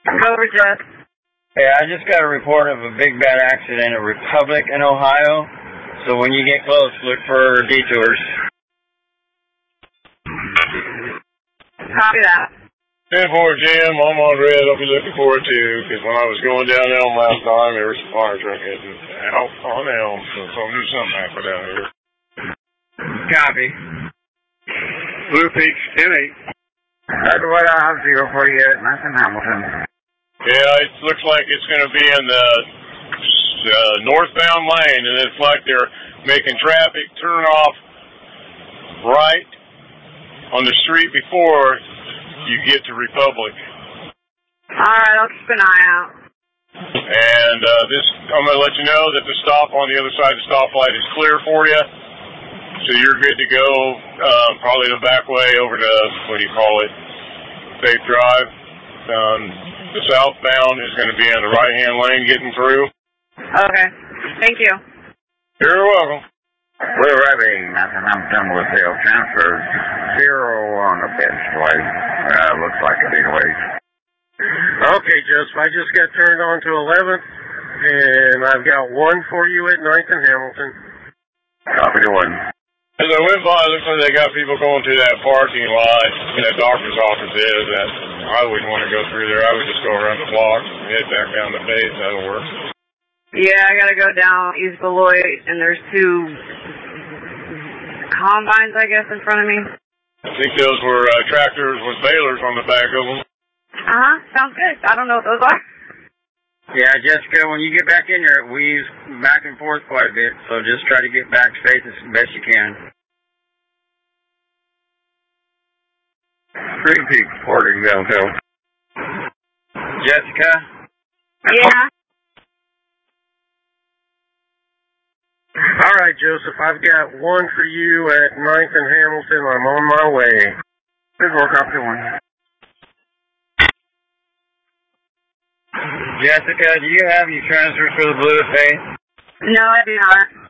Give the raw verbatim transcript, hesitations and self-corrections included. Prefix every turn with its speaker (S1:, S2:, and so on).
S1: Over, Jess.
S2: Hey, I just got a report of a big bad accident at Republic in Ohio. So when you get close, look for detours.
S1: Copy that.
S3: ten four, Jim, I'm on red. I'll be looking for it too, because when I was going down Elm last time, there was some fire truck hitting out on Elm, so I'll do something happen down here.
S2: Copy.
S3: Blue Peak, ten eight.
S2: That's what I have zero for you at Nathan Hamilton.
S3: Yeah, it looks like it's going to be in the uh, northbound lane, and it's like they're making traffic turn off right on the street before you get to Republic.
S1: Alright, I'll keep an eye out.
S3: And uh, this, I'm going to let you know that the stop on the other side of the stoplight is clear for you. So you're good to go, uh, probably the back way over to, what do you call it, Safe Drive. Um, the southbound is going to be in the right-hand lane getting through.
S1: Okay. Thank you.
S3: You're welcome.
S2: We're ready, Nathan Hamilton with the transfer. Zero on the bench plate. Uh, looks like it anyways.
S4: Okay, Joseph, I just got turned on to eleventh, and I've got one for you at ninth and Hamilton.
S2: Copy to one.
S3: As I went by, it looks like they got people going through that parking lot, and that doctor's office is. That I wouldn't want to go through there. I would just go around the block and head back down the base. That'll work.
S1: Yeah, I gotta go down East Beloit, and there's two combines, I guess, in front of me.
S3: I think those were uh, tractors with balers on the back of them.
S1: Uh-huh, sounds good. I don't know what those are.
S2: Yeah, Jessica, when you get back in there, it weaves back and forth quite a bit, so just try to get back straight as best you can. Green Peak, reporting downtown. Jessica?
S1: Yeah?
S4: All right, Joseph, I've got one for you at ninth and Hamilton. I'm on my way.
S2: Good work, up to one. Jessica, do you have your transfers for the Blue Face?
S1: No, I do not.